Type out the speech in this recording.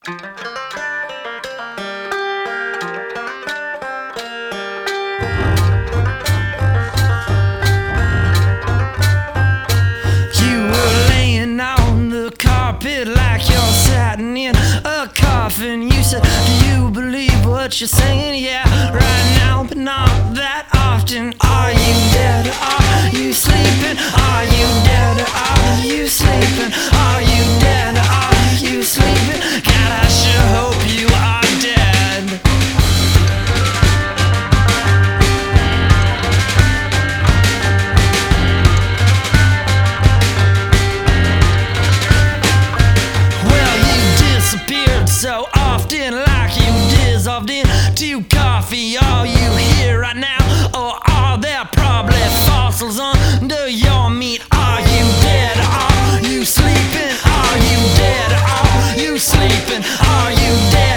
You were laying on the carpet like you're sitting in a coffin. You said, do you believe what you're saying? Yeah, right now, but not that often. Are you dead or are you sleeping? Are you dead or are you sleeping? Are you dead or are you sleeping? God, I sure hope you are dead. Well, you disappeared so often, like you dissolved into coffee. Are you here right now, or are there probably fossils under your meat? Are you dead or are you sleeping? Are you dead or are you sleeping? Are you dead?